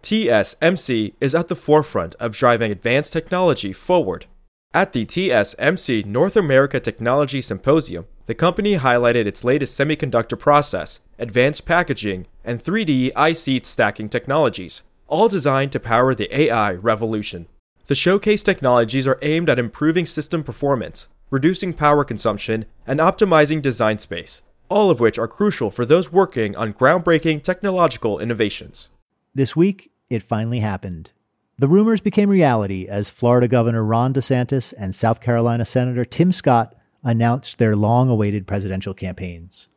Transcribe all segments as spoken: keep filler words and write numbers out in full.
T S M C is at the forefront of driving advanced technology forward. At the T S M C North America Technology Symposium, the company highlighted its latest semiconductor process, advanced packaging, and three D I-seat stacking technologies, all designed to power the A I revolution. The showcase technologies are aimed at improving system performance, reducing power consumption, and optimizing design space, all of which are crucial for those working on groundbreaking technological innovations. This week, it finally happened. The rumors became reality as Florida Governor Ron DeSantis and South Carolina Senator Tim Scott announced their long-awaited presidential campaigns.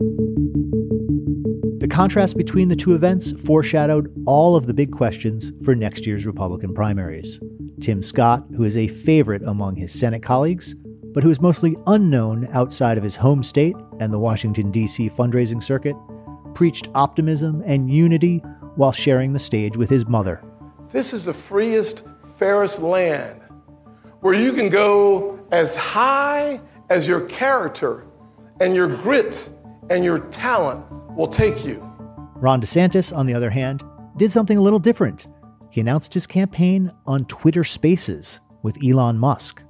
The contrast between the two events foreshadowed all of the big questions for next year's Republican primaries. Tim Scott, who is a favorite among his Senate colleagues, but who is mostly unknown outside of his home state and the Washington, D C fundraising circuit, preached optimism and unity while sharing the stage with his mother. This is the freest, fairest land where you can go as high as your character and your grit and your talent will take you. Ron DeSantis, on the other hand, did something a little different. He announced his campaign on Twitter Spaces with Elon Musk.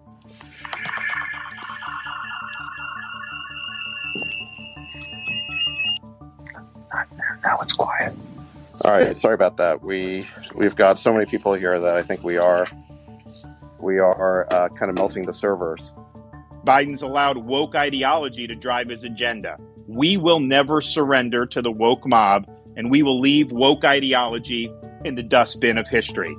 Now it's quiet. All right, sorry about that. We we've got so many people here that I think we are we are uh, kind of melting the servers. Biden's allowed woke ideology to drive his agenda. We will never surrender to the woke mob, and we will leave woke ideology in the dustbin of history.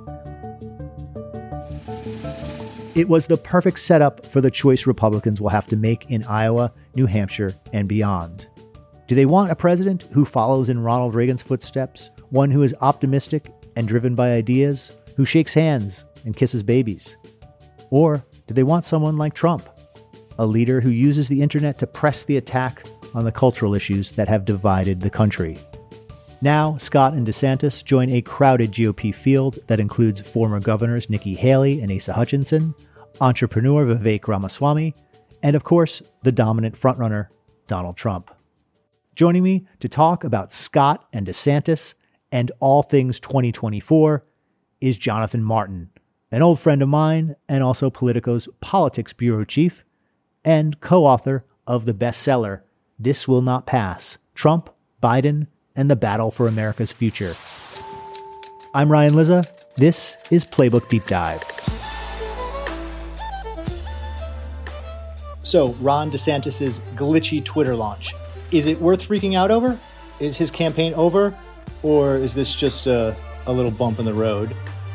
It was the perfect setup for the choice Republicans will have to make in Iowa, New Hampshire, and beyond. Do they want a president who follows in Ronald Reagan's footsteps, one who is optimistic and driven by ideas, who shakes hands and kisses babies? Or do they want someone like Trump, a leader who uses the internet to press the attack on the cultural issues that have divided the country? Now, Scott and DeSantis join a crowded G O P field that includes former governors Nikki Haley and Asa Hutchinson, entrepreneur Vivek Ramaswamy, and of course, the dominant frontrunner, Donald Trump. Joining me to talk about Scott and DeSantis and all things twenty twenty-four is Jonathan Martin, an old friend of mine and also Politico's Politics Bureau Chief and co-author of the bestseller, This Will Not Pass, Trump, Biden, and the Battle for America's Future. I'm Ryan Lizza. This is Playbook Deep Dive. So, Ron DeSantis' glitchy Twitter launch. Is it worth freaking out over? Is his campaign over? Or is this just a, a little bump in the road?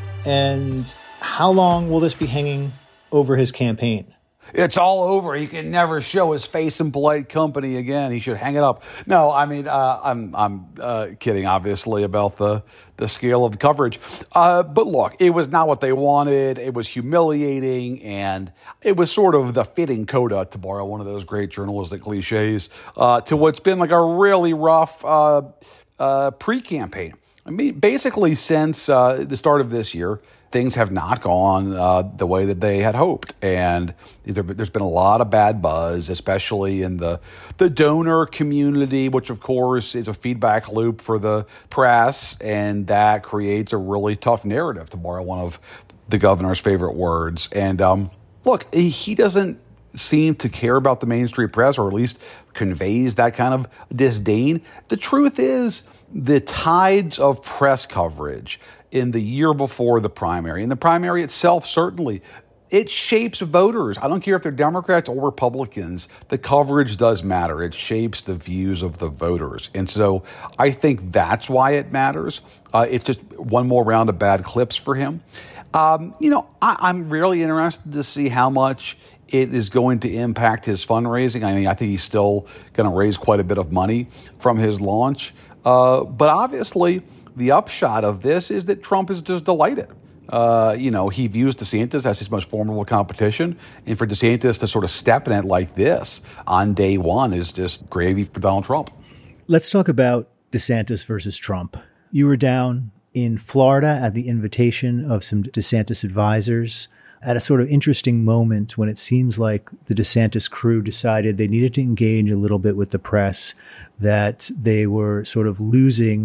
And how long will this be hanging over his campaign? It's all over. He can never show his face in polite company again. He should hang it up. No, I mean, uh, I'm I'm uh, kidding, obviously, about the, the scale of the coverage. Uh, but look, it was not what they wanted. It was humiliating, and it was sort of the fitting coda, to borrow one of those great journalistic cliches, uh, to what's been like a really rough uh, uh, pre-campaign. I mean, basically, since uh, the start of this year, things have not gone uh, the way that they had hoped. And there, there's been a lot of bad buzz, especially in the, the donor community, which, of course, is a feedback loop for the press. And that creates a really tough narrative, to borrow one of the governor's favorite words. And um, look, he doesn't seem to care about the mainstream press, or at least conveys that kind of disdain. The truth is, the tides of press coverage in the year before the primary, and the primary itself, certainly, it shapes voters. I don't care if they're Democrats or Republicans. The coverage does matter. It shapes the views of the voters. And so I think that's why it matters. Uh, it's just one more round of bad clips for him. Um, you know, I, I'm really interested to see how much it is going to impact his fundraising. I mean, I think he's still going to raise quite a bit of money from his launch. Uh, but obviously, the upshot of this is that Trump is just delighted. Uh, you know, he views DeSantis as his most formidable competition. And for DeSantis to sort of step in it like this on day one is just gravy for Donald Trump. Let's talk about DeSantis versus Trump. You were down in Florida at the invitation of some DeSantis advisors at a sort of interesting moment when it seems like the DeSantis crew decided they needed to engage a little bit with the press, that they were sort of losing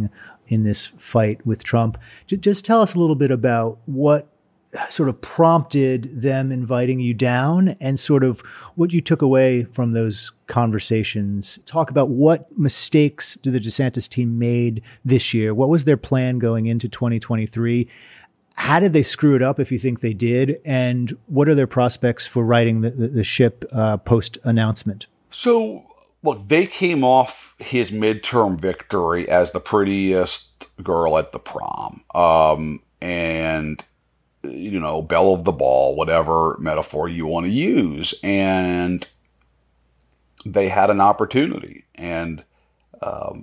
in this fight with Trump. J- just tell us a little bit about what sort of prompted them inviting you down and sort of what you took away from those conversations. Talk about what mistakes did the DeSantis team made this year? What was their plan going into twenty twenty-three? How did they screw it up, if you think they did? And what are their prospects for righting the, the, the ship uh, post-announcement? So, look, they came off his midterm victory as the prettiest girl at the prom. Um, and, you know, belle of the ball, whatever metaphor you want to use. And they had an opportunity. And um,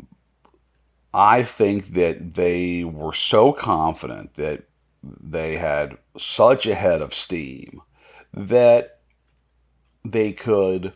I think that they were so confident that they had such a head of steam that they could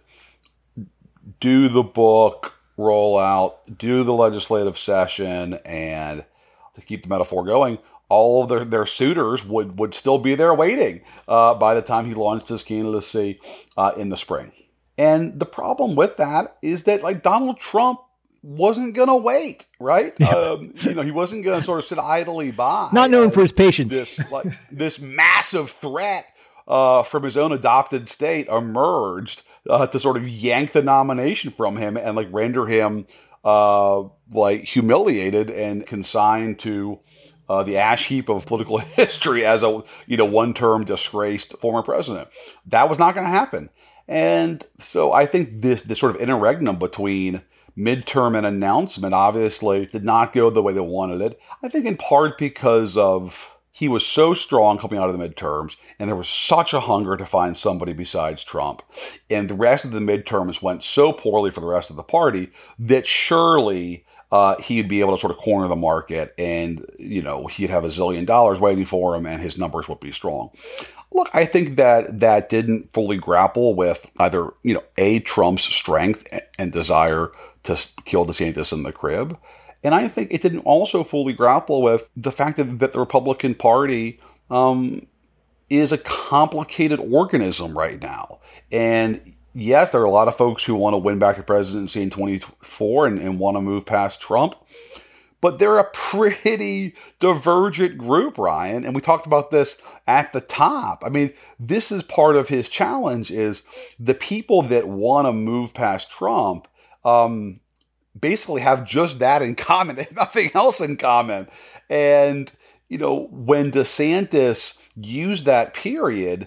do the book, roll out, do the legislative session, and to keep the metaphor going, all of their, their suitors would, would still be there waiting uh, by the time he launched his candidacy uh, in the spring. And the problem with that is that, like, Donald Trump wasn't going to wait, right? Yeah. Um, you know, he wasn't going to sort of sit idly by. Not known for his patience. This, like, this massive threat uh, from his own adopted state emerged uh, to sort of yank the nomination from him and, like, render him, uh, like, humiliated and consigned to uh, the ash heap of political history as a, you know, one-term disgraced former president. That was not going to happen. And so I think this, this sort of interregnum between midterm and announcement obviously did not go the way they wanted it. I think in part because of he was so strong coming out of the midterms, and there was such a hunger to find somebody besides Trump. And the rest of the midterms went so poorly for the rest of the party that surely uh, he'd be able to sort of corner the market, and, you know, he'd have a zillion dollars waiting for him and his numbers would be strong. Look, I think that that didn't fully grapple with either, you know, A, Trump's strength and desire to kill DeSantis in the crib. And I think it didn't also fully grapple with the fact that, that the Republican Party um, is a complicated organism right now. And yes, there are a lot of folks who want to win back the presidency in twenty-four and, and want to move past Trump. But they're a pretty divergent group, Ryan. And we talked about this at the top. I mean, this is part of his challenge is the people that want to move past Trump um, basically have just that in common and nothing else in common. And, you know, when DeSantis used that period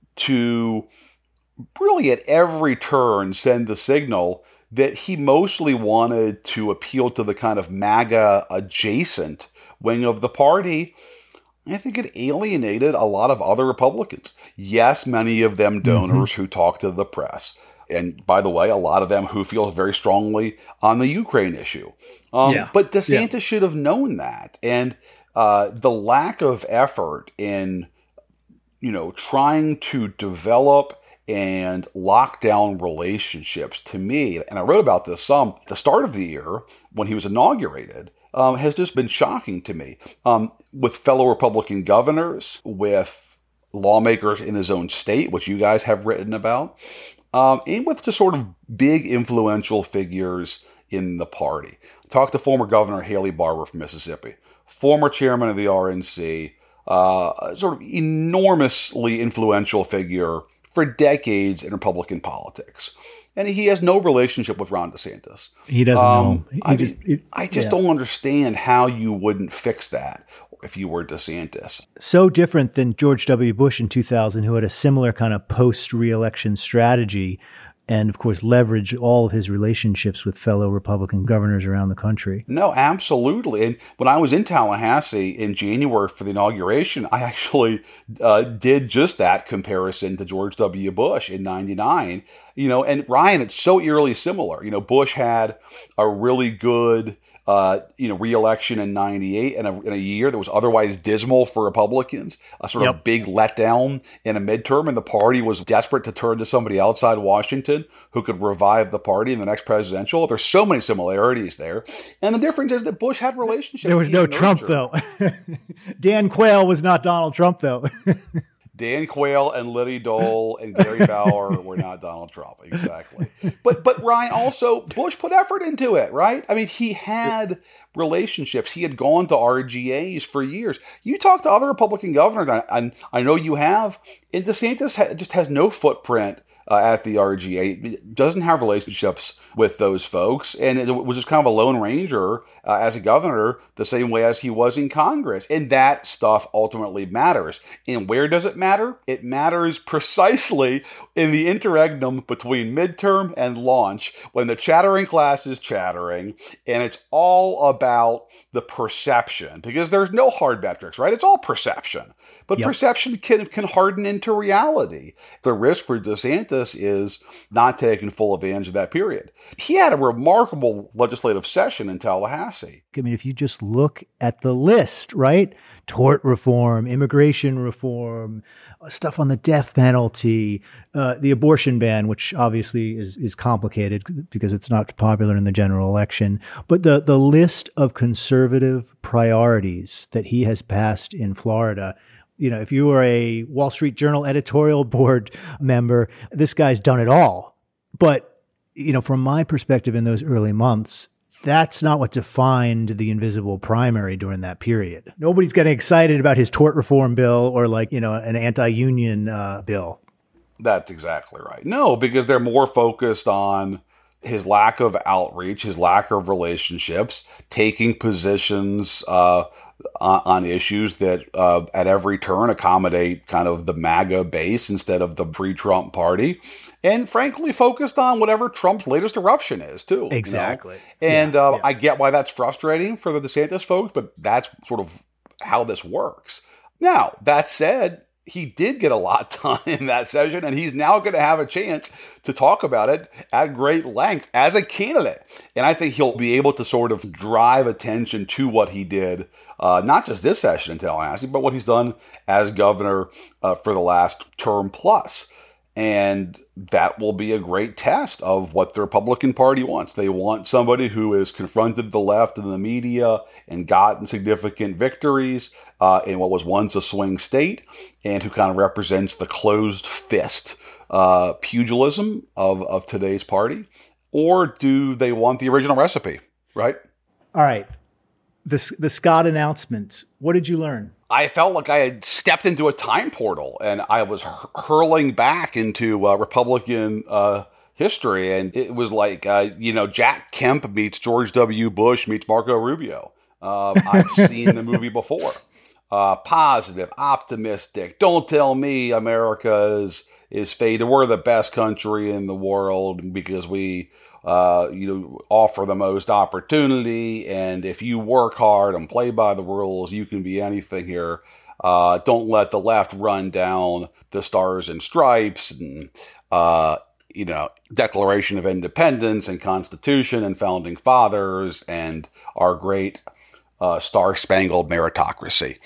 to really at every turn send the signal that he mostly wanted to appeal to the kind of MAGA adjacent wing of the party, I think it alienated a lot of other Republicans. Yes, many of them donors mm-hmm. who talk to the press. And by the way, a lot of them who feel very strongly on the Ukraine issue. Um, yeah. But DeSantis yeah. should have known that. And uh, the lack of effort in, you know, trying to develop and lock down relationships, to me, and I wrote about this some at the start of the year when he was inaugurated, um, has just been shocking to me. Um, with fellow Republican governors, with lawmakers in his own state, which you guys have written about, um, and with just sort of big influential figures in the party. Talked to former Governor Haley Barbour from Mississippi, former chairman of the R N C, uh, a sort of enormously influential figure for decades in Republican politics. And he has no relationship with Ron DeSantis. He doesn't um, know. He I, just, it, I just yeah. don't understand how you wouldn't fix that if you were DeSantis. So different than George W. Bush in two thousand, who had a similar kind of post-reelection strategy and, of course, leverage all of his relationships with fellow Republican governors around the country. No, absolutely. And when I was in Tallahassee in January for the inauguration, I actually uh, did just that comparison to George W. Bush in ninety-nine. You know, and Ryan, it's so eerily similar. You know, Bush had a really good Uh, you know, re-election in ninety-eight in a, in a year that was otherwise dismal for Republicans, a sort yep. of big letdown in a midterm, and the party was desperate to turn to somebody outside Washington who could revive the party in the next presidential. There's so many similarities there. And the difference is that Bush had relationships. There was no Trump, though. Dan Quayle was not Donald Trump, though. Dan Quayle and Liddy Dole and Gary Bauer were not Donald Trump. Exactly. But, but Ryan, also, Bush put effort into it, right? I mean, he had relationships. He had gone to R G As for years. You talk to other Republican governors, and I know you have, and DeSantis just has no footprint Uh, at the R G A, doesn't have relationships with those folks, and it was just kind of a lone ranger uh, as a governor, the same way as he was in Congress. And that stuff ultimately matters. And where does it matter? It matters precisely in the interregnum between midterm and launch, when the chattering class is chattering, and it's all about the perception, because there's no hard metrics, right? It's all perception. But yep. perception can can harden into reality. The risk for DeSantis is not taking full advantage of that period. He had a remarkable legislative session in Tallahassee. I mean, if you just look at the list, right? Tort reform, immigration reform, stuff on the death penalty, uh, the abortion ban, which obviously is is complicated because it's not popular in the general election. But the the list of conservative priorities that he has passed in Florida, you know, if you were a Wall Street Journal editorial board member, this guy's done it all. But, you know, from my perspective in those early months, that's not what defined the invisible primary during that period. Nobody's getting excited about his tort reform bill or like, you know, an anti-union uh, bill. That's exactly right. No, because they're more focused on his lack of outreach, his lack of relationships, taking positions uh, on, on issues that uh, at every turn accommodate kind of the MAGA base instead of the pre-Trump party, and frankly focused on whatever Trump's latest eruption is too. Exactly. You know? And yeah, uh, yeah. I get why that's frustrating for the DeSantis folks, but that's sort of how this works. Now, that said, he did get a lot done in that session, and he's now going to have a chance to talk about it at great length as a candidate. And I think he'll be able to sort of drive attention to what he did, uh, not just this session in Tallahassee, but what he's done as governor uh, for the last term plus. And that will be a great test of what the Republican Party wants. They want somebody who has confronted the left in the media and gotten significant victories uh, in what was once a swing state, and who kind of represents the closed fist uh, pugilism of, of today's party. Or do they want the original recipe, right? All right. The, the Scott announcement, what did you learn? I felt like I had stepped into a time portal, and I was hur- hurling back into uh, Republican uh, history. And it was like, uh, you know, Jack Kemp meets George W. Bush meets Marco Rubio. Uh, I've seen the movie before. Uh, positive, optimistic. Don't tell me America is, is faded. We're the best country in the world because we Uh, you know, offer the most opportunity, and if you work hard and play by the rules, you can be anything here. Uh, don't let the left run down the stars and stripes, and uh, you know, Declaration of Independence and Constitution and Founding Fathers and our great uh, star-spangled meritocracy.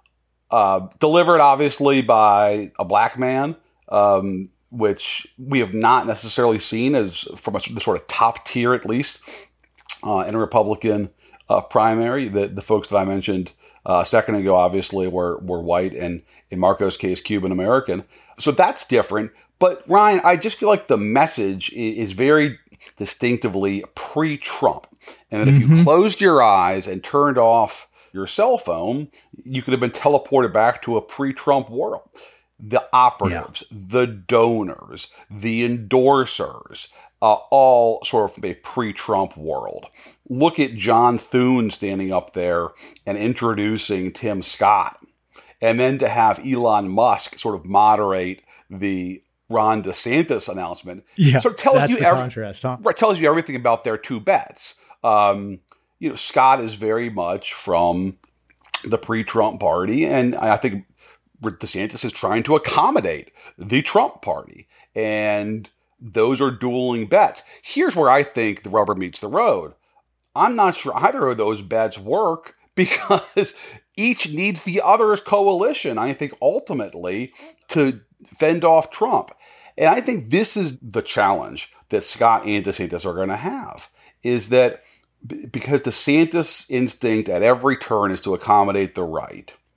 Uh, delivered, obviously, by a black man. Um, which we have not necessarily seen as from a, the sort of top tier, at least, uh, in a Republican uh, primary. The, the folks that I mentioned uh, a second ago, obviously, were were white, and in Marco's case, Cuban-American. So that's different. But, Ryan, I just feel like the message is very distinctively pre-Trump. And that mm-hmm. if you closed your eyes and turned off your cell phone, you could have been teleported back to a pre-Trump world. The operatives, yeah. the donors, the endorsers, uh, all sort of from a pre-Trump world. Look at John Thune standing up there and introducing Tim Scott. And then to have Elon Musk sort of moderate the Ron DeSantis announcement. Yeah, so it tells that's you the every, contrast, huh? It tells you everything about their two bets. Um, you know, Scott is very much from the pre-Trump party, and I think DeSantis is trying to accommodate the Trump party, and those are dueling bets. Here's where I think the rubber meets the road. I'm not sure either of those bets work because each needs the other's coalition, I think, ultimately to fend off Trump. And I think this is the challenge that Scott and DeSantis are going to have, is that because DeSantis' instinct at every turn is to accommodate the right,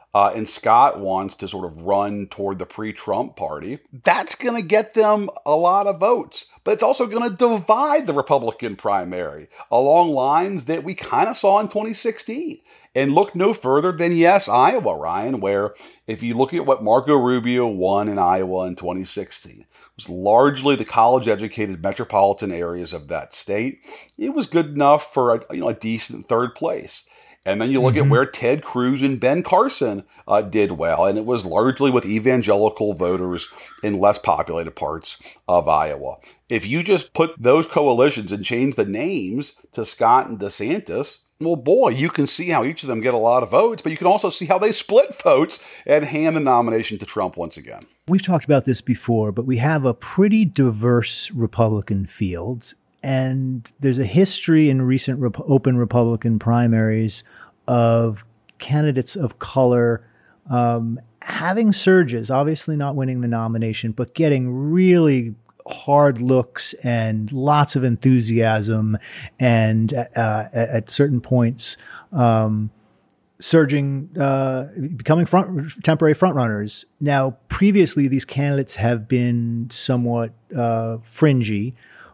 uh, and Scott wants to sort of run toward the pre-Trump party, that's going to get them a lot of votes. But it's also going to divide the Republican primary along lines that we kind of saw in twenty sixteen. And look no further than, yes, Iowa, Ryan, where if you look at what Marco Rubio won in Iowa in twenty sixteen, it was largely the college-educated metropolitan areas of that state. It was good enough for a, you know, a decent third place. And then you look mm-hmm. at where Ted Cruz and Ben Carson uh, did well, and it was largely with evangelical voters in less populated parts of Iowa. If you just put those coalitions and change the names to Scott and DeSantis, well, boy, you can see how each of them get a lot of votes, but you can also see how they split votes and hand the nomination to Trump once again. We've talked about this before, but we have a pretty diverse Republican field. And there's a history in recent rep- open Republican primaries of candidates of color um, having surges, obviously not winning the nomination, but getting really hard looks and lots of enthusiasm, and uh, at certain points um, surging, uh, becoming front, temporary frontrunners. Now, previously, these candidates have been somewhat uh, fringy.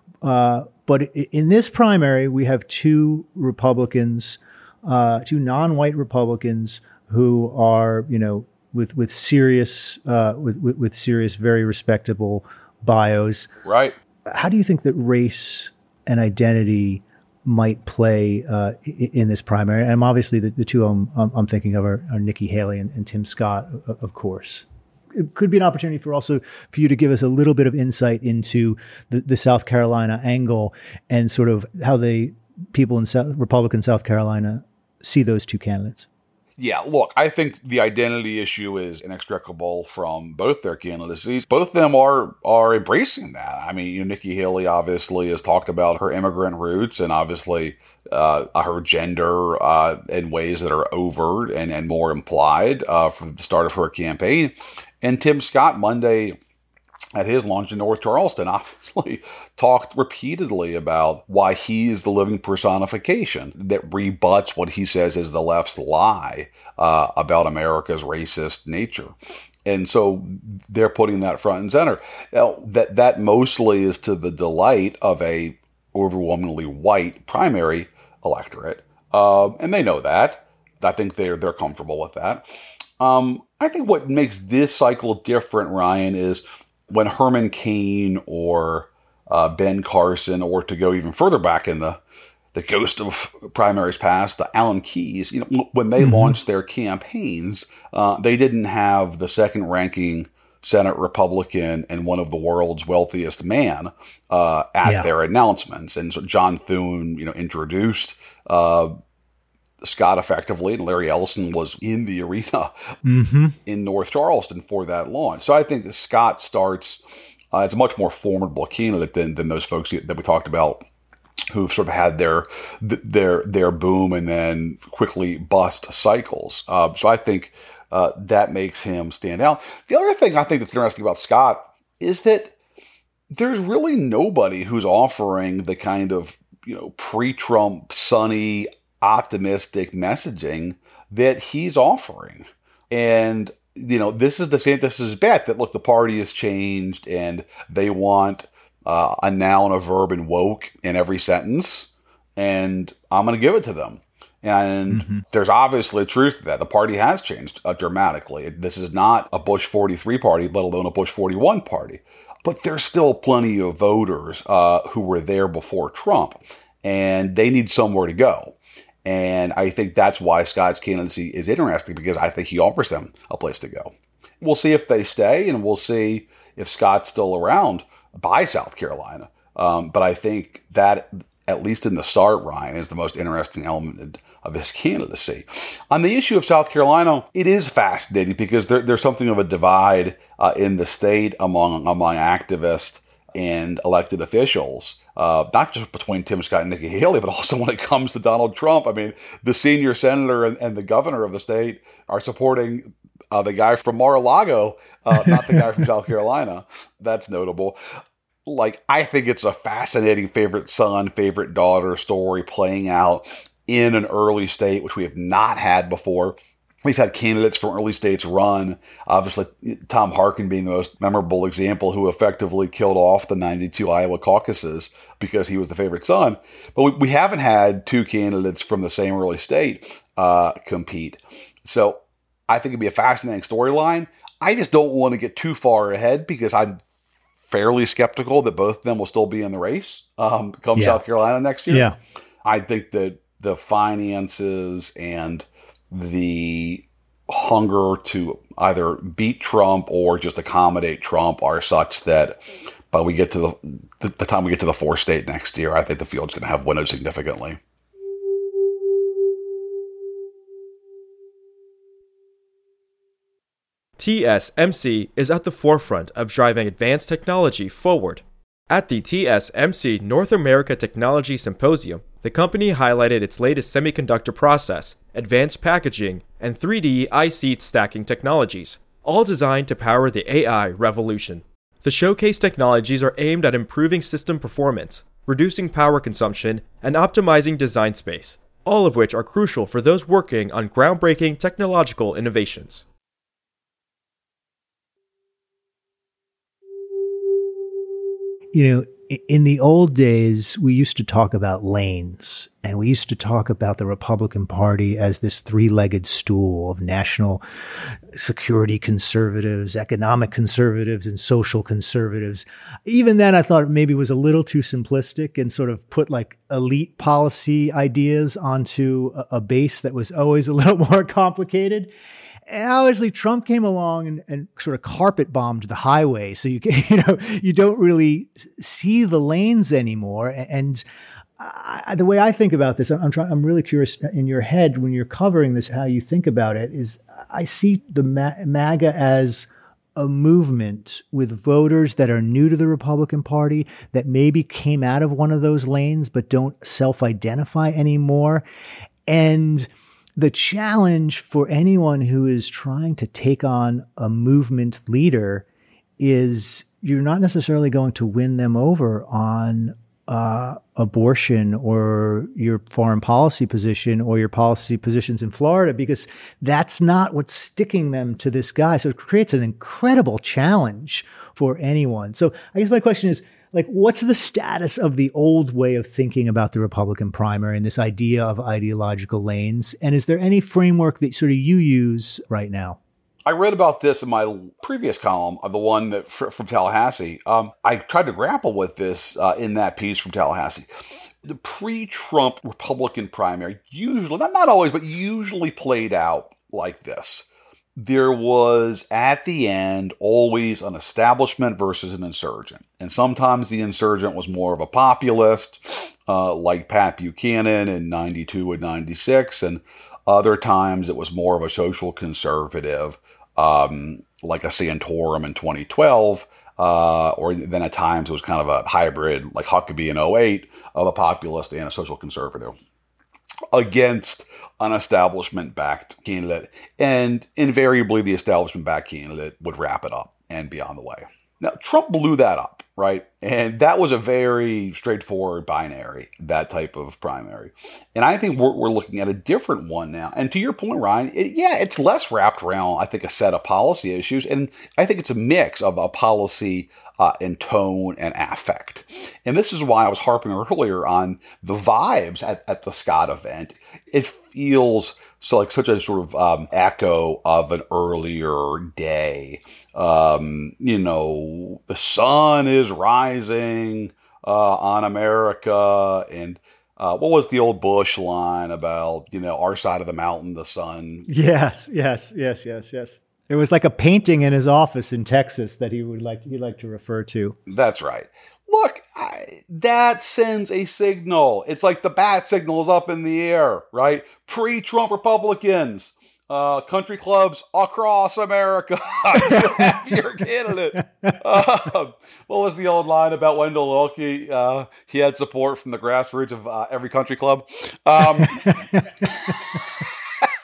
Uh, but in this primary, we have two Republicans, uh, two non-white Republicans who are, you know, with with serious, uh, with, with with serious, very respectable bios. Right. How do you think that race and identity might play uh, in this primary? And obviously, the, the two I'm, I'm thinking of are, are Nikki Haley and, and Tim Scott, of course. It could be an opportunity for also for you to give us a little bit of insight into the, the South Carolina angle and sort of how the people in South, Republican South Carolina see those two candidates. Yeah, look, I think the identity issue is inextricable from both their candidacies. Both of them are are embracing that. I mean, you know, Nikki Haley obviously has talked about her immigrant roots and obviously uh, her gender uh, in ways that are overt and, and more implied uh, from the start of her campaign. And Tim Scott Monday at his launch in North Charleston obviously talked repeatedly about why he is the living personification that rebuts what he says is the left's lie uh, about America's racist nature. And so they're putting that front and center. Now, that, that mostly is to the delight of a overwhelmingly white primary electorate. Uh, and they know that. I think they're, they're comfortable with that. Um, I think what makes this cycle different, Ryan, is when Herman Cain or uh, Ben Carson, or to go even further back in the, the ghost of primaries past, uh, Alan Keyes, you know, when they mm-hmm. launched their campaigns, uh, they didn't have the second ranking Senate Republican and one of the world's wealthiest man uh, at yeah. their announcements. And so John Thune, you know, introduced uh, Scott effectively, and Larry Ellison was in the arena mm-hmm. in North Charleston for that launch. So I think that Scott starts uh, as a much more formidable candidate than than those folks that we talked about who've sort of had their their their boom and then quickly bust cycles. Uh, so I think uh, that makes him stand out. The other thing I think that's interesting about Scott is that there's really nobody who's offering the kind of, you know, pre-Trump sunny, optimistic messaging that he's offering. And, you know, this is DeSantis' bet that, look, the party has changed and they want uh, a noun, a verb, and woke in every sentence. And I'm going to give it to them. And mm-hmm. there's obviously a truth to that. The party has changed uh, dramatically. This is not a Bush forty-three party, let alone a Bush forty-one party. But there's still plenty of voters uh, who were there before Trump. And they need somewhere to go. And I think that's why Scott's candidacy is interesting, because I think he offers them a place to go. We'll see if they stay, and we'll see if Scott's still around by South Carolina. Um, but I think that, at least in the start, Ryan, is the most interesting element of his candidacy. On the issue of South Carolina, it is fascinating because there, there's something of a divide uh, in the state among among activists and elected officials. Uh, not just between Tim Scott and Nikki Haley, but also when it comes to Donald Trump. I mean, the senior senator and, and the governor of the state are supporting uh, the guy from Mar-a-Lago, uh, not the guy from South Carolina. That's notable. Like, I think it's a fascinating favorite son, favorite daughter story playing out in an early state, which we have not had before. We've had candidates from early states run, obviously Tom Harkin being the most memorable example, who effectively killed off the ninety-two Iowa caucuses because he was the favorite son. But we, we haven't had two candidates from the same early state uh, compete. So I think it'd be a fascinating storyline. I just don't want to get too far ahead because I'm fairly skeptical that both of them will still be in the race um, come yeah. South Carolina next year. Yeah. I think that the finances and the hunger to either beat Trump or just accommodate Trump are such that by we get to the, the, the time we get to the fourth state next year, I think the field's going to have winnowed significantly. T S M C is at the forefront of driving advanced technology forward. At the T S M C North America Technology Symposium, the company highlighted its latest semiconductor process, advanced packaging, and three D I-seat stacking technologies, all designed to power the A I revolution. The showcase technologies are aimed at improving system performance, reducing power consumption, and optimizing design space, all of which are crucial for those working on groundbreaking technological innovations. You know, in the old days, we used to talk about lanes, and we used to talk about the Republican Party as this three-legged stool of national security conservatives, economic conservatives, and social conservatives. Even then, I thought maybe it was a little too simplistic and sort of put like elite policy ideas onto a base that was always a little more complicated. And obviously, Trump came along and, and sort of carpet bombed the highway, so you you know you don't really see the lanes anymore. And I, the way I think about this, I'm trying. I'm really curious in your head when you're covering this, how you think about it. Is I see the MAGA as a movement with voters that are new to the Republican Party that maybe came out of one of those lanes but don't self-identify anymore, and the challenge for anyone who is trying to take on a movement leader is you're not necessarily going to win them over on uh, abortion or your foreign policy position or your policy positions in Florida, because that's not what's sticking them to this guy. So it creates an incredible challenge for anyone. So I guess my question is, like, what's the status of the old way of thinking about the Republican primary and this idea of ideological lanes? And is there any framework that sort of you use right now? I read about this in my previous column, the one that from Tallahassee. Um, I tried to grapple with this uh, in that piece from Tallahassee. The pre-Trump Republican primary usually, not, not always, but usually played out like this. There was, at the end, always an establishment versus an insurgent. And sometimes the insurgent was more of a populist, uh, like Pat Buchanan in ninety-two and ninety-six. And other times it was more of a social conservative, um, like a Santorum in twenty twelve. Uh, or then at times it was kind of a hybrid, like Huckabee in oh eight, of a populist and a social conservative against an establishment-backed candidate. And invariably, the establishment-backed candidate would wrap it up and be on the way. Now, Trump blew that up, right? And that was a very straightforward binary, that type of primary. And I think we're, we're looking at a different one now. And to your point, Ryan, it, yeah, it's less wrapped around, I think, a set of policy issues. And I think it's a mix of a policy Uh, and tone and affect. And this is why I was harping earlier on the vibes at, at the Scott event. It feels so like such a sort of um, echo of an earlier day. Um, you know, the sun is rising uh, on America. And uh, what was the old Bush line about, you know, our side of the mountain, the sun? Yes, yes, yes, yes, yes. It was like a painting in his office in Texas that he would like he like to refer to. That's right. Look, I, that sends a signal. It's like the bat signal is up in the air, right? Pre-Trump Republicans, uh, country clubs across America, you have your candidate. Uh, what was the old line about Wendell Willkie? Uh, he had support from the grassroots of uh, every country club. Um,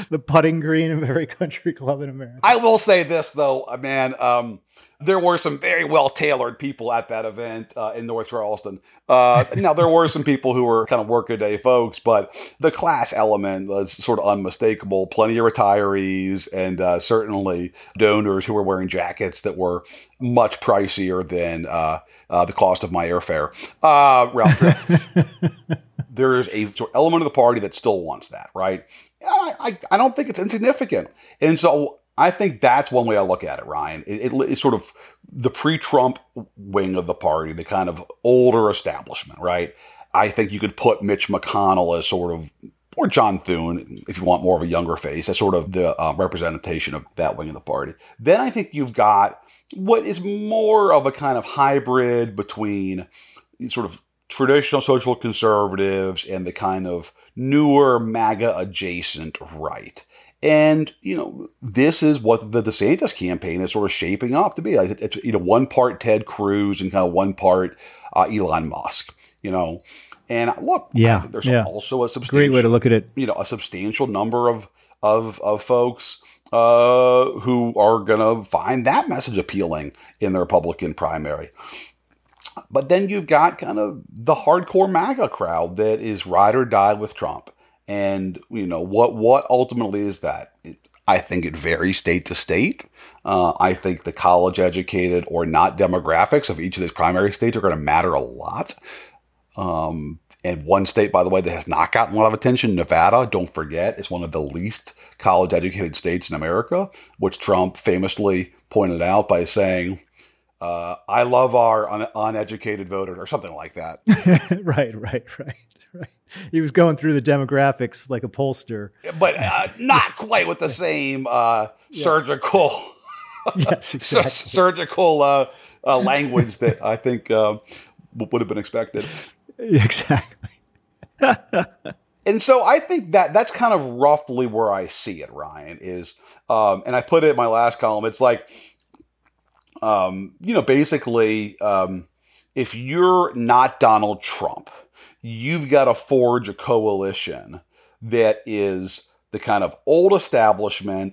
the putting green of every country club in America. I will say this, though, man. Um, there were some very well-tailored people at that event uh, in North Charleston. Uh, now, there were some people who were kind of workaday folks, but the class element was sort of unmistakable. Plenty of retirees and uh, certainly donors who were wearing jackets that were much pricier than uh, uh, the cost of my airfare. Uh, round trip. There is a sort of element of the party that still wants that, right? I, I, I don't think it's insignificant. And so I think that's one way I look at it, Ryan. It, it, it's sort of the pre-Trump wing of the party, the kind of older establishment, right? I think you could put Mitch McConnell as sort of, or John Thune, if you want more of a younger face, as sort of the uh, representation of that wing of the party. Then I think you've got what is more of a kind of hybrid between sort of traditional social conservatives and the kind of newer MAGA adjacent right. And, you know, this is what the DeSantis campaign is sort of shaping up to be. It's, you know, one part Ted Cruz and kind of one part uh, Elon Musk, you know. And look, yeah, there's yeah. also a substantial, great way to look at it. You know, a substantial number of, of, of folks uh, who are going to find that message appealing in the Republican primary. But then you've got kind of the hardcore MAGA crowd that is ride or die with Trump. And, you know, what what ultimately is that? It, I think it varies state to state. Uh, I think the college-educated or not demographics of each of these primary states are going to matter a lot. Um, and one state, by the way, that has not gotten a lot of attention, Nevada, don't forget, is one of the least college-educated states in America, which Trump famously pointed out by saying, Uh, I love our un- uneducated voters, or something like that. right, right, right, right. He was going through the demographics like a pollster, but uh, not quite with the same uh, yeah. surgical, yes, exactly. su- surgical uh, uh, language that I think uh, would have been expected. Exactly. And so I think that that's kind of roughly where I see it, Ryan. Is um, and I put it in my last column. It's like. Um, you know, basically, um, if you're not Donald Trump, you've got to forge a coalition that is the kind of old establishment,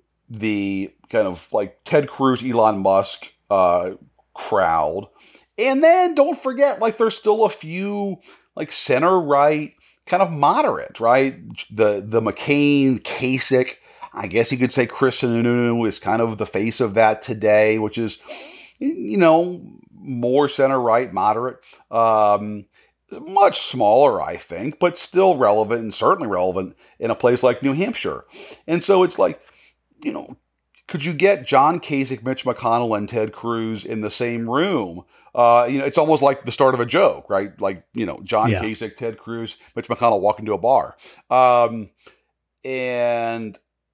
the kind of like Ted Cruz, Elon Musk uh, crowd. And then don't forget, like, there's still a few like center right, kind of moderate, right? The, the McCain, Kasich, I guess you could say Chris Sununu is kind of the face of that today, which is, you know, more center-right, moderate, um, much smaller, I think, but still relevant and certainly relevant in a place like New Hampshire. And so it's like, you know, could you get John Kasich, Mitch McConnell, and Ted Cruz in the same room? Uh, you know, it's almost like the start of a joke, right? Like, you know, John yeah. Kasich, Ted Cruz, Mitch McConnell walk into a bar. Um, and...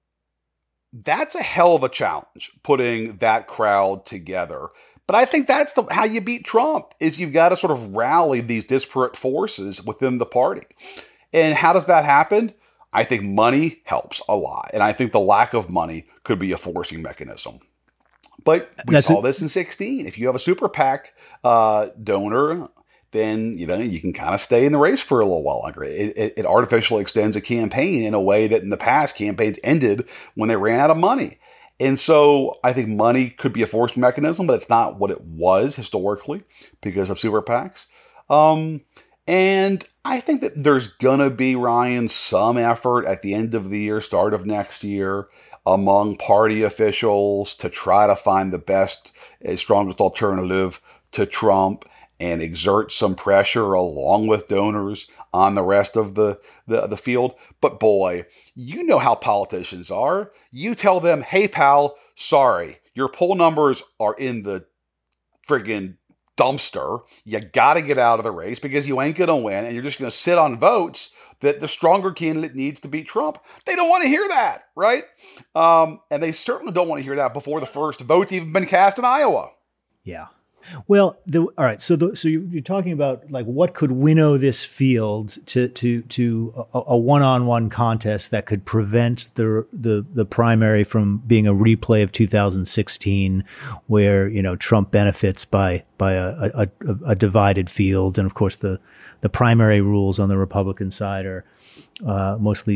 That's a hell of a challenge, putting that crowd together. But I think that's the, how you beat Trump, is you've got to sort of rally these disparate forces within the party. And how does that happen? I think money helps a lot. And I think the lack of money could be a forcing mechanism. But we that's saw a- this in sixteen. If you have a super PAC uh, donor, then, you know, you can kind of stay in the race for a little while longer. It, it, it artificially extends a campaign in a way that in the past campaigns ended when they ran out of money. And so I think money could be a forced mechanism, but it's not what it was historically because of super PACs. Um, and I think that there's going to be, Ryan, some effort at the end of the year, start of next year, among party officials to try to find the best, strongest alternative to Trump and exert some pressure along with donors on the rest of the, the, the field. But boy, you know how politicians are. You tell them, hey, pal, sorry, your poll numbers are in the friggin' dumpster. You got to get out of the race because you ain't going to win, and you're just going to sit on votes that the stronger candidate needs to beat Trump. They don't want to hear that, right? Um, and they certainly don't want to hear that before the first vote's even been cast in Iowa. Yeah. Well, the, all right. So, the, so you're talking about like what could winnow this field to to to a, a one-on-one contest that could prevent the the the primary from being a replay of two thousand sixteen, where you know Trump benefits by by a, a, a divided field, and of course the the primary rules on the Republican side are uh, mostly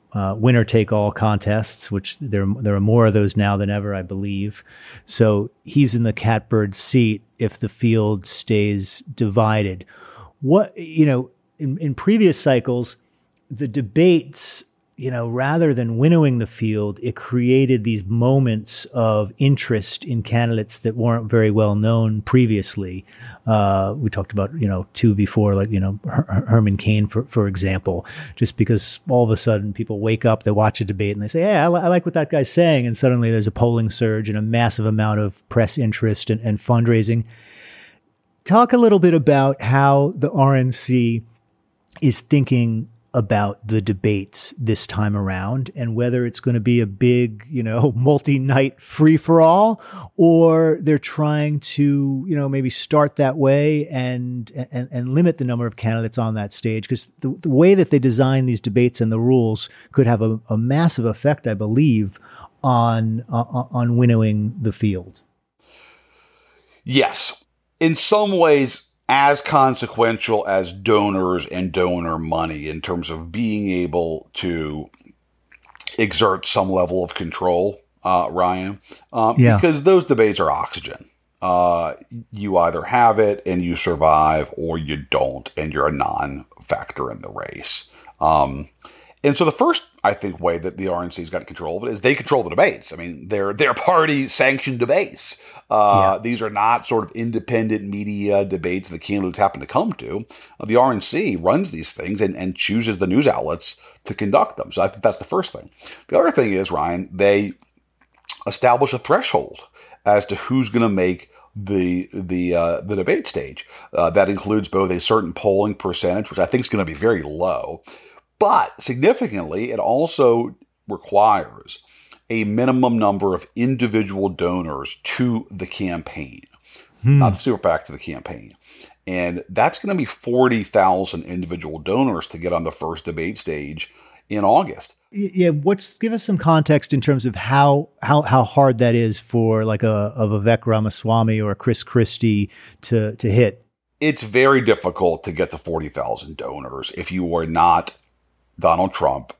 uh, winner-take-all contests, which there, there are more of those now than ever, I believe. So he's in the catbird seat if the field stays divided. What, you know, in, in previous cycles, the debates, you know, rather than winnowing the field, it created these moments of interest in candidates that weren't very well known previously. Uh, we talked about, you know, two before, like, you know, Her- Herman Cain, for, for example, just because all of a sudden people wake up, they watch a debate and they say, hey, I, li- I like what that guy's saying. And suddenly there's a polling surge and a massive amount of press interest and, and fundraising. Talk a little bit about how the R N C is thinking about the debates this time around and whether it's going to be a big, you know, multi-night free-for-all, or they're trying to, you know, maybe start that way and and, and limit the number of candidates on that stage, because the, the way that they design these debates and the rules could have a, a massive effect, I believe, on uh, on winnowing the field. Yes. In some ways, as consequential as donors and donor money in terms of being able to exert some level of control, uh, Ryan, um, yeah. because those debates are oxygen. Uh, you either have it and you survive, or you don't, and you're a non-factor in the race. Um, and so the first, I think, way that the R N C's got control of it is they control the debates. I mean, they're, they're party-sanctioned debates. Uh, yeah. These are not sort of independent media debates that candidates happen to come to. Uh, the R N C runs these things and, and chooses the news outlets to conduct them. So I think that's the first thing. The other thing is, Ryan, they establish a threshold as to who's going to make the the uh, the debate stage. Uh, that includes both a certain polling percentage, which I think is going to be very low, but significantly, it also requires a minimum number of individual donors to the campaign, hmm. not the super PAC, to the campaign. And that's going to be forty thousand individual donors to get on the first debate stage in August. Yeah, what's give us some context in terms of how how how hard that is for like a, a Vivek Ramaswamy or a Chris Christie to to hit. It's very difficult to get to forty thousand donors if you are not Donald Trump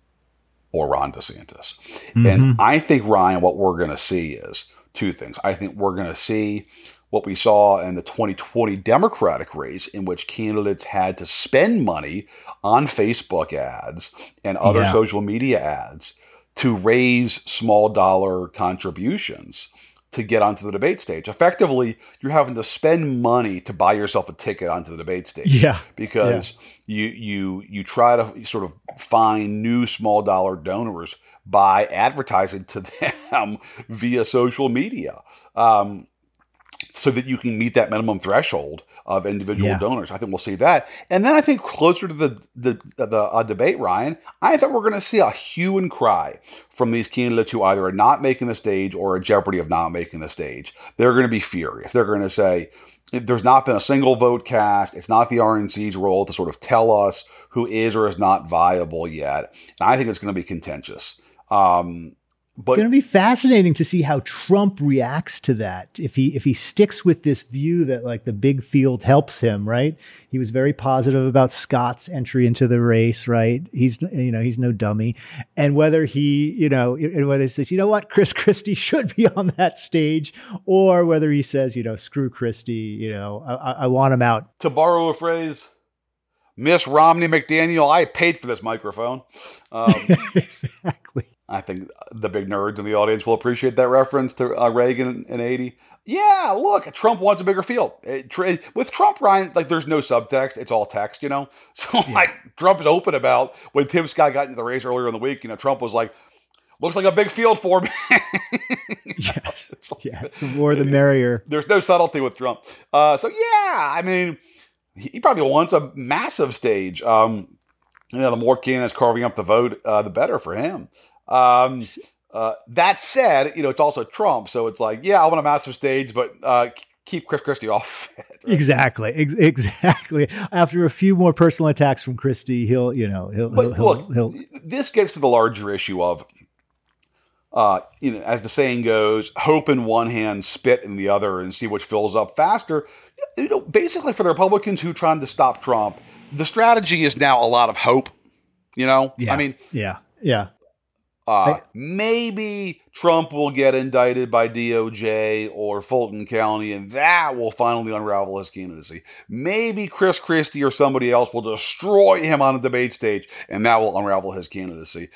or Ron DeSantis. Mm-hmm. And I think, Ryan, what we're going to see is two things. I think we're going to see what we saw in the twenty twenty Democratic race, in which candidates had to spend money on Facebook ads and other yeah. social media ads to raise small dollar contributions to get onto the debate stage. Effectively, you're having to spend money to buy yourself a ticket onto the debate stage. Yeah. Because yeah. you you you try to sort of find new small dollar donors by advertising to them via social media, um, so that you can meet that minimum threshold of individual yeah. donors. I think we'll see that. And then I think closer to the the, the uh, debate, Ryan, I think we're going to see a hue and cry from these candidates who either are not making the stage or are in jeopardy of not making the stage. They're going to be furious. They're going to say, there's not been a single vote cast. It's not the R N C's role to sort of tell us who is or is not viable yet. And I think it's going to be contentious. Um, But it's going to be fascinating to see how Trump reacts to that. If he if he sticks with this view that like the big field helps him, right? He was very positive about Scott's entry into the race, right? He's you know he's no dummy, and whether he you know whether he says, you know what, Chris Christie should be on that stage, or whether he says, you know, screw Christie, you know, I, I want him out. To borrow a phrase, Miss Romney McDaniel, I paid for this microphone. Um, exactly. I think the big nerds in the audience will appreciate that reference to uh, Reagan in eighty. Yeah, look, Trump wants a bigger field. It, tr- with Trump, Ryan, like there's no subtext. It's all text, you know? So yeah. like Trump is open about when Tim Scott got into the race earlier in the week, you know, Trump was like, looks like a big field for me. Yes. Like, yes. The more the merrier. There's no subtlety with Trump. Uh, so yeah, I mean, he probably wants a massive stage. Um, you know, the more candidates carving up the vote, uh, the better for him. Um, uh, that said, you know, it's also Trump. So it's like, yeah, I want a massive stage, but uh, keep Chris Christie off it. Right? Exactly. Ex- exactly. After a few more personal attacks from Christie, he'll, you know, he'll, but he'll, look, he'll, he'll, this gets to the larger issue of, uh, you know, as the saying goes, hope in one hand, spit in the other, and see which fills up faster. You know, basically for the Republicans who are trying to stop Trump, the strategy is now a lot of hope. You know, yeah, I mean, yeah. Yeah. Uh, maybe Trump will get indicted by D O J or Fulton County, and that will finally unravel his candidacy. Maybe Chris Christie or somebody else will destroy him on the debate stage, and that will unravel his candidacy.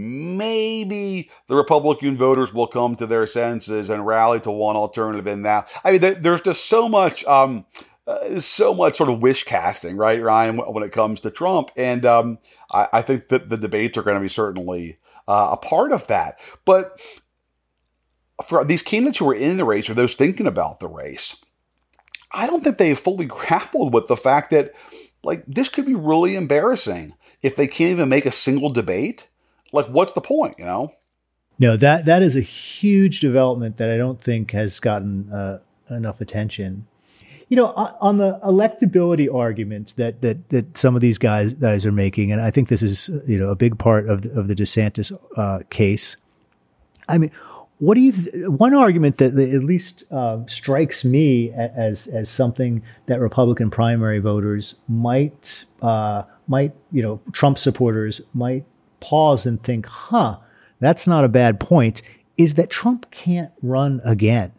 Maybe the Republican voters will come to their senses and rally to one alternative in that. I mean, there's just so much, um, uh, so much sort of wish casting, right, Ryan, when it comes to Trump. And um, I, I think that the debates are going to be certainly Uh, a part of that. But for these candidates who are in the race or those thinking about the race, I don't think they've fully grappled with the fact that, like, this could be really embarrassing if they can't even make a single debate. Like, what's the point, you know? No, that that is a huge development that I don't think has gotten uh, enough attention. You know, on the electability argument that that that some of these guys guys are making, and I think this is, you know, a big part of the, of the DeSantis uh, case. I mean, what do you? Th- one argument that, that at least uh, strikes me as as something that Republican primary voters might uh, might you know Trump supporters might pause and think, huh, that's not a bad point, is that Trump can't run again.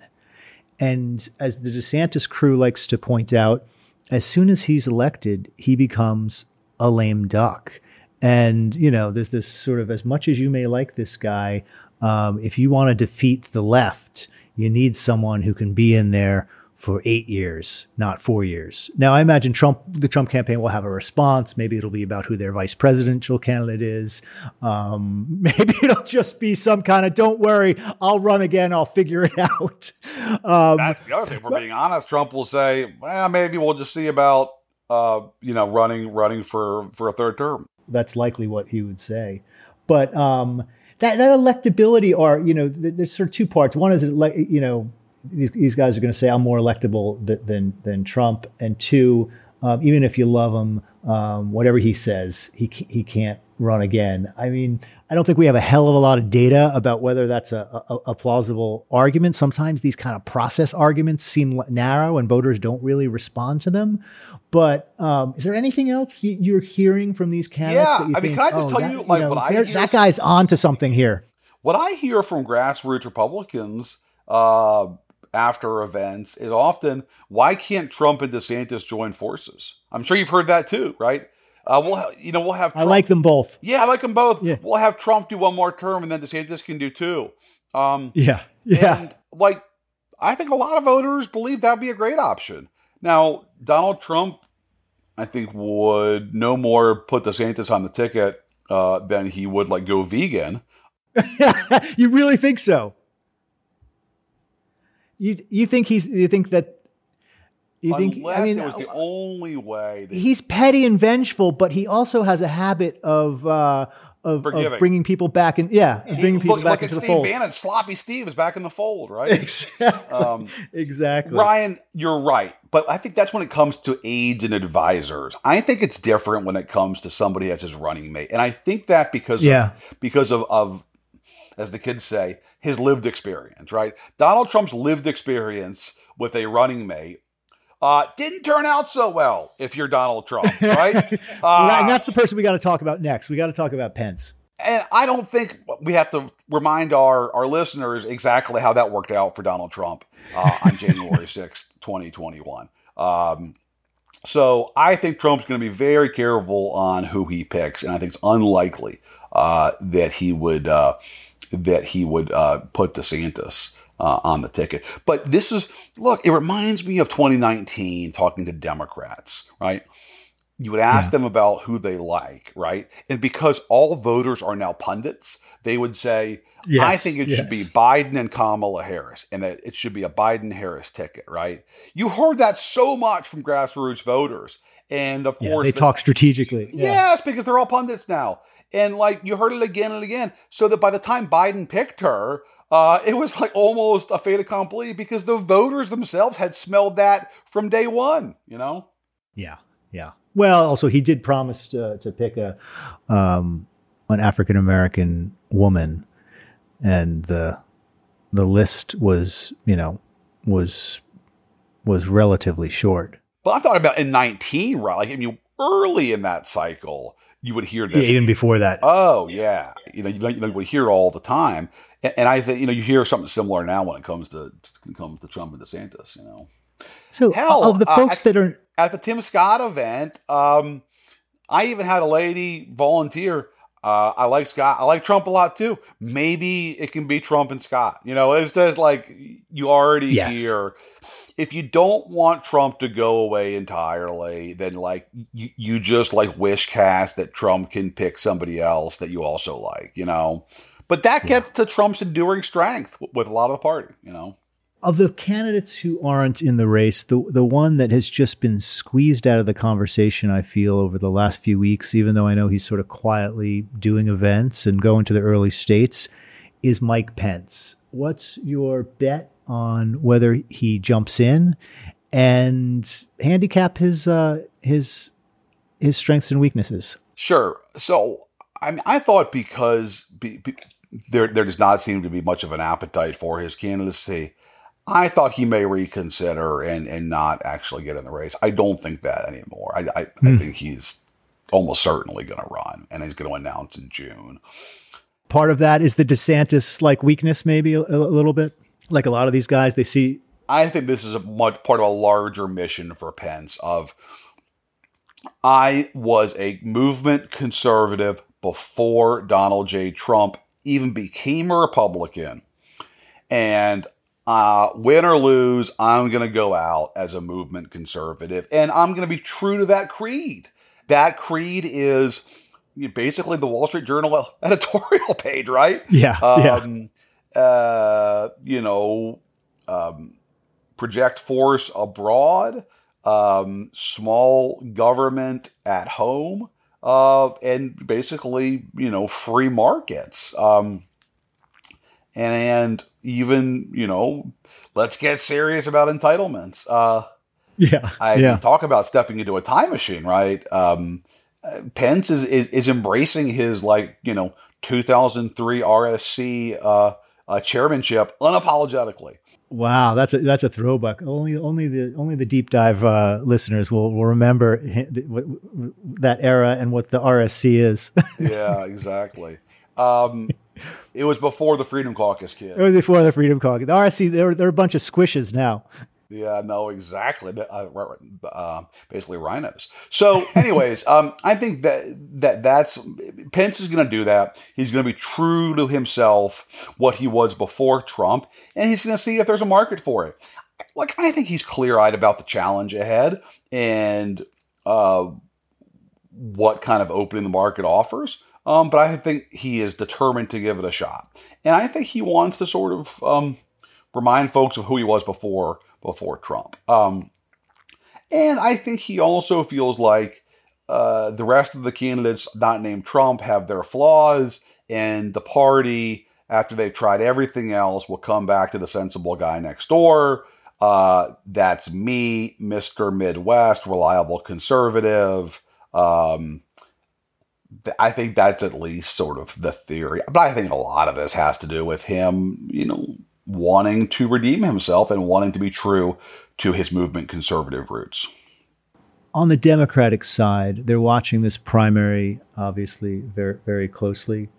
And as the DeSantis crew likes to point out, as soon as he's elected, he becomes a lame duck. And, you know, there's this sort of, as much as you may like this guy, um, if you want to defeat the left, you need someone who can be in there for eight years, not four years. Now, I imagine Trump, the Trump campaign will have a response. Maybe it'll be about who their vice presidential candidate is. Um, maybe it'll just be some kind of, don't worry, I'll run again. I'll figure it out. Um, That's the other thing. If we're being honest, Trump will say, well, maybe we'll just see about, uh, you know, running, running for, for a third term. That's likely what he would say. But um, that, that electability are, you know, there's sort of two parts. One is, you know, These, these guys are going to say I'm more electable th- than than Trump, and two, um, even if you love him, um, whatever he says, he he can't run again. I mean, I don't think we have a hell of a lot of data about whether that's a, a, a plausible argument. Sometimes these kind of process arguments seem narrow, and voters don't really respond to them. But um, is there anything else you, you're hearing from these candidates? Yeah, that you I mean, think, can I just oh, tell that, you, you like, know, what I hear? that guy's on to something here. What I hear from grassroots Republicans uh, after events is often, why can't Trump and DeSantis join forces? I'm sure you've heard that too, right? Uh, we'll, ha- you know, we'll have. Trump. I like them both. Yeah, I like them both. Yeah. We'll have Trump do one more term, and then DeSantis can do two. Um, yeah, yeah. And like, I think a lot of voters believe that'd be a great option. Now, Donald Trump, I think, would no more put DeSantis on the ticket uh, than he would like go vegan. You really think so? You you think he's you think that you Unless think I mean it was the only way that he's petty and vengeful, but he also has a habit of uh, of, of bringing people back in. Yeah, he, bringing people look, back like into the Steve fold. Bannon, sloppy Steve is back in the fold, right? Exactly. Um, exactly. Ryan, you're right, but I think that's when it comes to aides and advisors. I think it's different when it comes to somebody as his running mate, and I think that because yeah. of, because of of as the kids say, his lived experience, right? Donald Trump's lived experience with a running mate uh, didn't turn out so well if you're Donald Trump, right? well, uh, and that's the person we got to talk about next. We got to talk about Pence. And I don't think we have to remind our, our listeners exactly how that worked out for Donald Trump uh, on January sixth, twenty twenty-one. Um, so I think Trump's going to be very careful on who he picks, and I think it's unlikely uh, that he would uh, that he would uh, put DeSantis uh, on the ticket. But this is, look, it reminds me of twenty nineteen talking to Democrats, right? You would ask yeah. them about who they like, right? And because all voters are now pundits, they would say, yes, I think it yes. should be Biden and Kamala Harris, and that it should be a Biden-Harris ticket, right? You heard that so much from grassroots voters. And of yeah, course, they the, talk strategically. Yeah. Yes, because they're all pundits now. And like you heard it again and again, so that by the time Biden picked her, uh, it was like almost a fait accompli because the voters themselves had smelled that from day one, you know? Yeah, yeah. Well, also he did promise to, to pick a um, an African American woman, and the the list was, you know, was was relatively short. But I'm talking about in nineteen, right? Like, I mean, early in that cycle, you would hear this. Yeah, even before that. Oh, yeah. You know, you, know, you would hear it all the time. And, and I think, you know, you hear something similar now when it comes to, when it comes to Trump and DeSantis, you know. So Hell, of the folks uh, that are... At the Tim Scott event, um, I even had a lady volunteer. Uh, I like Scott. I like Trump a lot, too. Maybe it can be Trump and Scott. You know, it's just like you already yes. hear... If you don't want Trump to go away entirely, then like you, you just like wish cast that Trump can pick somebody else that you also like, you know. But that gets yeah. to Trump's enduring strength with a lot of the party, you know. Of the candidates who aren't in the race, the the one that has just been squeezed out of the conversation, I feel, over the last few weeks, even though I know he's sort of quietly doing events and going to the early states, is Mike Pence. What's your bet on whether he jumps in and handicap his uh, his his strengths and weaknesses? Sure. So, I mean, I thought because be, be, there there does not seem to be much of an appetite for his candidacy, I thought he may reconsider and and not actually get in the race. I don't think that anymore. I I, mm. I think he's almost certainly going to run, and he's going to announce in June. Part of that is the DeSantis like weakness, maybe a, a little bit. Like a lot of these guys, they see. I think this is a much part of a larger mission for Pence of, I was a movement conservative before Donald J. Trump even became a Republican. And uh, win or lose, I'm going to go out as a movement conservative. And I'm going to be true to that creed. That creed is basically the Wall Street Journal editorial page, right? Yeah. Um, yeah. Uh, you know, um, project force abroad, um, small government at home, uh, and basically, you know, free markets. Um, and, and even, you know, let's get serious about entitlements. Uh, yeah. I yeah. talk about stepping into a time machine, right? Um, Pence is, is, is embracing his, like, you know, two thousand three R S C, uh, Uh, chairmanship unapologetically. Wow, that's a that's a throwback. Only only the only the deep dive uh, listeners will will remember that era and what the R S C is. Yeah, exactly. Um, it was before the Freedom Caucus, kid. It was before the Freedom Caucus. The R S C, they're they're a bunch of squishes now. Yeah, no, exactly. Uh, uh, basically rhinos. So anyways, um, I think that, that that's, Pence is going to do that. He's going to be true to himself, what he was before Trump, and he's going to see if there's a market for it. Like, I think he's clear-eyed about the challenge ahead and uh, what kind of opening the market offers. Um, but I think he is determined to give it a shot. And I think he wants to sort of um, remind folks of who he was before before Trump. Um, and I think he also feels like uh, the rest of the candidates not named Trump have their flaws, and the party, after they've tried everything else, will come back to the sensible guy next door. Uh, that's me, Mister Midwest, reliable conservative. Um, th- I think that's at least sort of the theory. But I think a lot of this has to do with him, you know, wanting to redeem himself and wanting to be true to his movement conservative roots. On the Democratic side, they're watching this primary, obviously, very, very closely.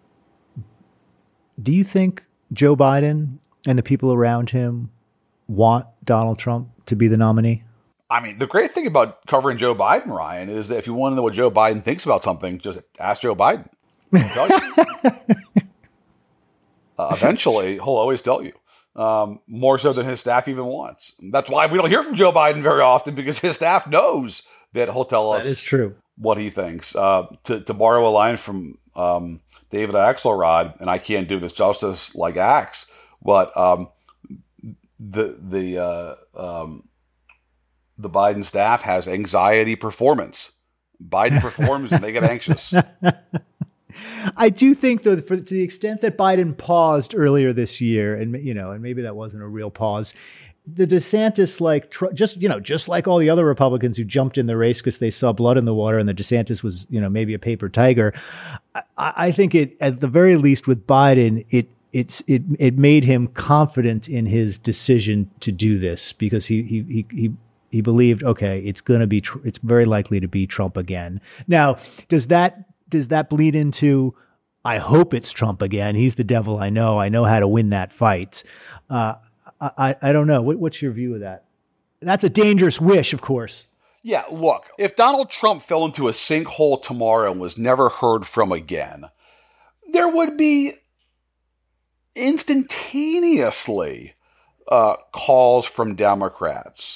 Do you think Joe Biden and the people around him want Donald Trump to be the nominee? I mean, the great thing about covering Joe Biden, Ryan, is that if you want to know what Joe Biden thinks about something, just ask Joe Biden. He'll tell you. Uh, eventually, he'll always tell you, um, more so than his staff even wants. That's why we don't hear from Joe Biden very often, because his staff knows that he'll tell us that is true. What he thinks. Uh, to, to borrow a line from um, David Axelrod, and I can't do this justice like Axe, but um, the the uh, um, the Biden staff has anxiety performance. Biden performs and they get anxious. I do think, though, for, to the extent that Biden paused earlier this year, and you know, and maybe that wasn't a real pause, the DeSantis, like tr- just you know, just like all the other Republicans who jumped in the race because they saw blood in the water, and the DeSantis was, you know, maybe a paper tiger. I, I think it, at the very least, with Biden, it it's it it made him confident in his decision to do this, because he he he he He believed, okay, it's going to be, tr- it's very likely to be Trump again. Now, does that does that bleed into, I hope it's Trump again. He's the devil I know. I know how to win that fight. Uh, I, I don't know. What, what's your view of that? That's a dangerous wish, of course. Yeah, look, if Donald Trump fell into a sinkhole tomorrow and was never heard from again, there would be instantaneously uh, calls from Democrats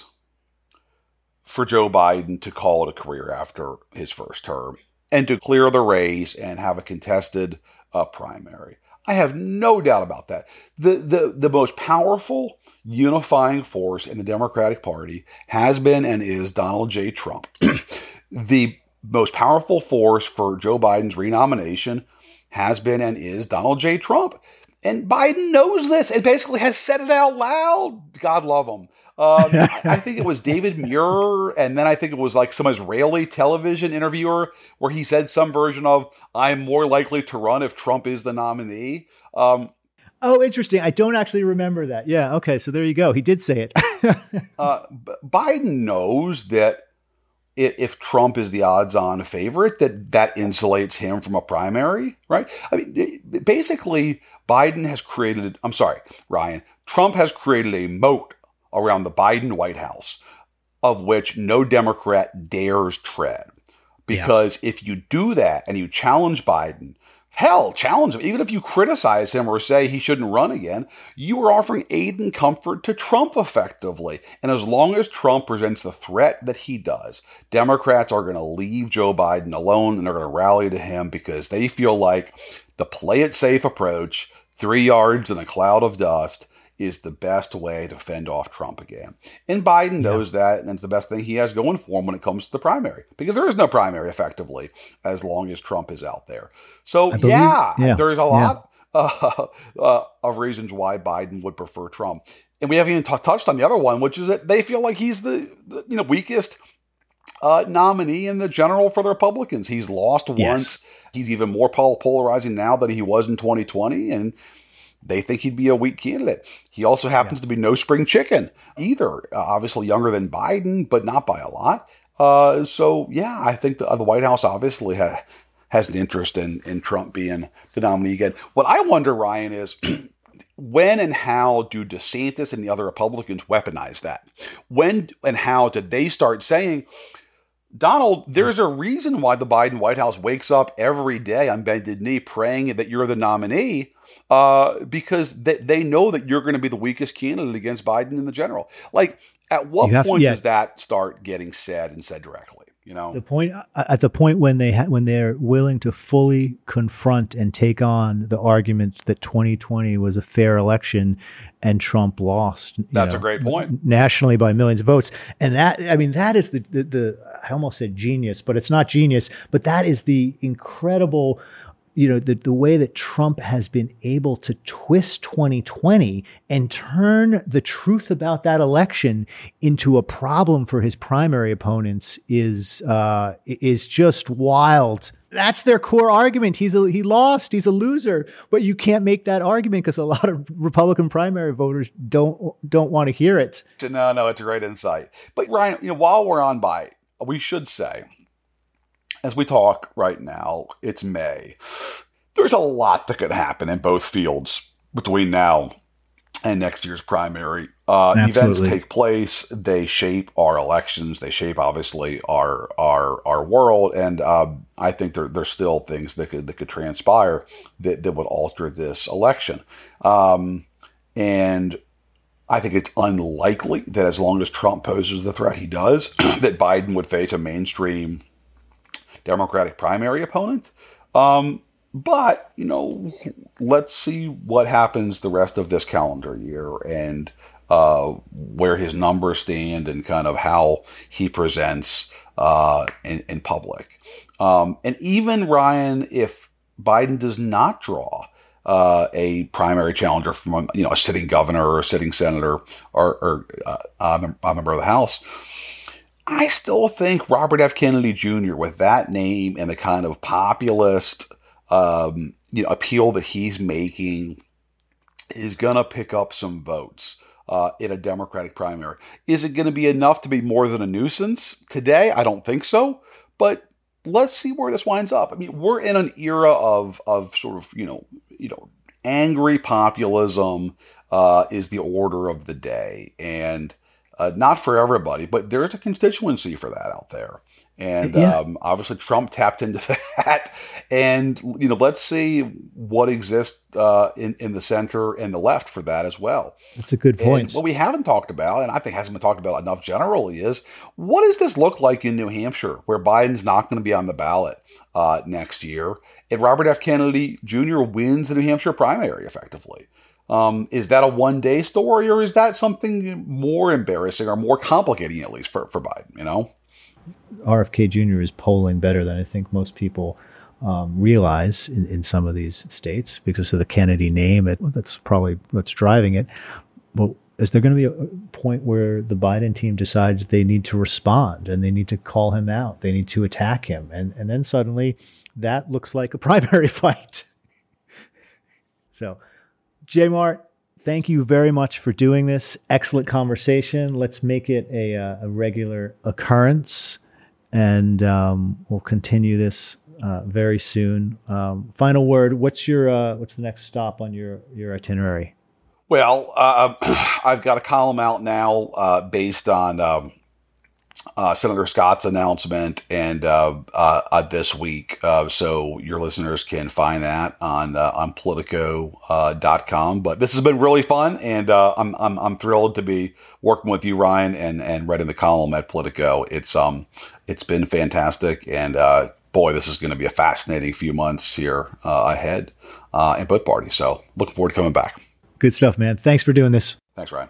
for Joe Biden to call it a career after his first term and to clear the race and have a contested uh, primary. I have no doubt about that. The, the, the most powerful unifying force in the Democratic Party has been and is Donald J. Trump. The most powerful force for Joe Biden's renomination has been and is Donald J. Trump. And Biden knows this and basically has said it out loud. God love him. Um, I think it was David Muir, and then I think it was like some Israeli television interviewer where he said some version of, I'm more likely to run if Trump is the nominee. Um, oh, interesting. I don't actually remember that. Yeah, okay, so there you go. He did say it. uh, Biden knows that if Trump is the odds-on favorite, that that insulates him from a primary, right? I mean, basically, Biden has created, I'm sorry, Ryan, Trump has created a moat around the Biden White House, of which no Democrat dares tread. Because yeah. if you do that and you challenge Biden, hell, challenge him, even if you criticize him or say he shouldn't run again, you are offering aid and comfort to Trump effectively. And as long as Trump presents the threat that he does, Democrats are going to leave Joe Biden alone and they're going to rally to him because they feel like the play it safe approach, three yards in a cloud of dust, is the best way to fend off Trump again. And Biden knows yeah. that, and it's the best thing he has going for him when it comes to the primary. Because there is no primary, effectively, as long as Trump is out there. So, believe, yeah, yeah, there's a lot yeah. uh, uh, of reasons why Biden would prefer Trump. And we haven't even t- touched on the other one, which is that they feel like he's the, the you know weakest uh, nominee in the general for the Republicans. He's lost yes. once. He's even more polarizing now than he was in twenty twenty, and they think he'd be a weak candidate. He also happens yeah. to be no spring chicken either. Uh, obviously younger than Biden, but not by a lot. Uh, so, yeah, I think the, uh, the White House obviously ha- has an interest in, in Trump being the nominee again. What I wonder, Ryan, is when and how do DeSantis and the other Republicans weaponize that? When and how did they start saying, Donald, there's a reason why the Biden White House wakes up every day on bended knee praying that you're the nominee, uh, because they, they know that you're going to be the weakest candidate against Biden in the general. Like, at what have, point yeah. does that start getting said and said directly? You know, the point at the point when they ha- when they're willing to fully confront and take on the argument that twenty twenty was a fair election and Trump lost. That's know, a great point. Nationally by millions of votes. And that, I mean, that is the, the, the, I almost said genius, but it's not genius, but that is the incredible, you know, the, the way that Trump has been able to twist twenty twenty and turn the truth about that election into a problem for his primary opponents is, uh, is just wild. That's their core argument. He's a, he lost. He's a loser. But you can't make that argument because a lot of Republican primary voters don't don't want to hear it. No, no, it's a great insight. But Ryan, you know, while we're on by, we should say, as we talk right now, it's May. There's a lot that could happen in both fields between now and next year's primary. Uh, events take place. They shape our elections. They shape, obviously, our our our world. And uh, I think there there's still things that could that could transpire that, that would alter this election. Um, and I think it's unlikely that as long as Trump poses the threat he does, that Biden would face a mainstream Democratic primary opponent. Um, but, you know, let's see what happens the rest of this calendar year and uh, where his numbers stand and kind of how he presents uh, in, in public. Um, and even, Ryan, if Biden does not draw uh, a primary challenger from, you know, a sitting governor or a sitting senator or, or uh, a member of the House, I still think Robert F. Kennedy Junior with that name and the kind of populist um, you know, appeal that he's making is going to pick up some votes uh, in a Democratic primary. Is it going to be enough to be more than a nuisance today? I don't think so. But let's see where this winds up. I mean, we're in an era of of sort of, you know, you know, angry populism uh, is the order of the day, and uh, not for everybody, but there's a constituency for that out there. And yeah. um, obviously Trump tapped into that. And, you know, let's see what exists uh, in, in the center and the left for that as well. That's a good point. And what we haven't talked about, and I think hasn't been talked about enough generally, is what does this look like in New Hampshire, where Biden's not going to be on the ballot uh, next year, if Robert F. Kennedy Junior wins the New Hampshire primary effectively? Um, is that a one-day story, or is that something more embarrassing or more complicating, at least, for, for Biden, you know? R F K Junior is polling better than I think most people um, realize in, in some of these states because of the Kennedy name. It, that's probably what's driving it. But is there going to be a point where the Biden team decides they need to respond and they need to call him out? They need to attack him. And, and then suddenly that looks like a primary fight. So, J Mart, thank you very much for doing this. Excellent conversation. Let's make it a, a regular occurrence, and um, we'll continue this uh, very soon. Um, final word. What's your uh, what's the next stop on your your itinerary? Well, uh, I've got a column out now uh, based on um, uh, Senator Scott's announcement and uh, uh, uh, this week. Uh, so your listeners can find that on uh, on Politico dot com. Uh, but this has been really fun, and uh, I'm I'm I'm thrilled to be working with you, Ryan, and and writing the column at Politico. It's um it's been fantastic, and uh, boy, this is going to be a fascinating few months here uh, ahead uh, in both parties. So looking forward to coming back. Good stuff, man. Thanks for doing this. Thanks, Ryan.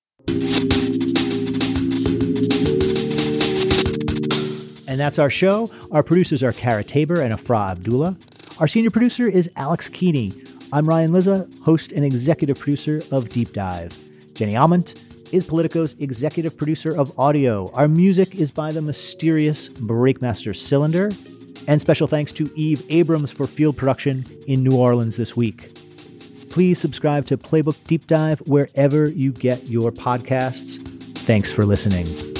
And that's our show. Our producers are Kara Tabor and Afra Abdullah. Our senior producer is Alex Keeney. I'm Ryan Lizza, host and executive producer of Deep Dive. Jenny Almont is Politico's executive producer of audio. Our music is by the mysterious Breakmaster Cylinder. And special thanks to Eve Abrams for field production in New Orleans this week. Please subscribe to Playbook Deep Dive wherever you get your podcasts. Thanks for listening.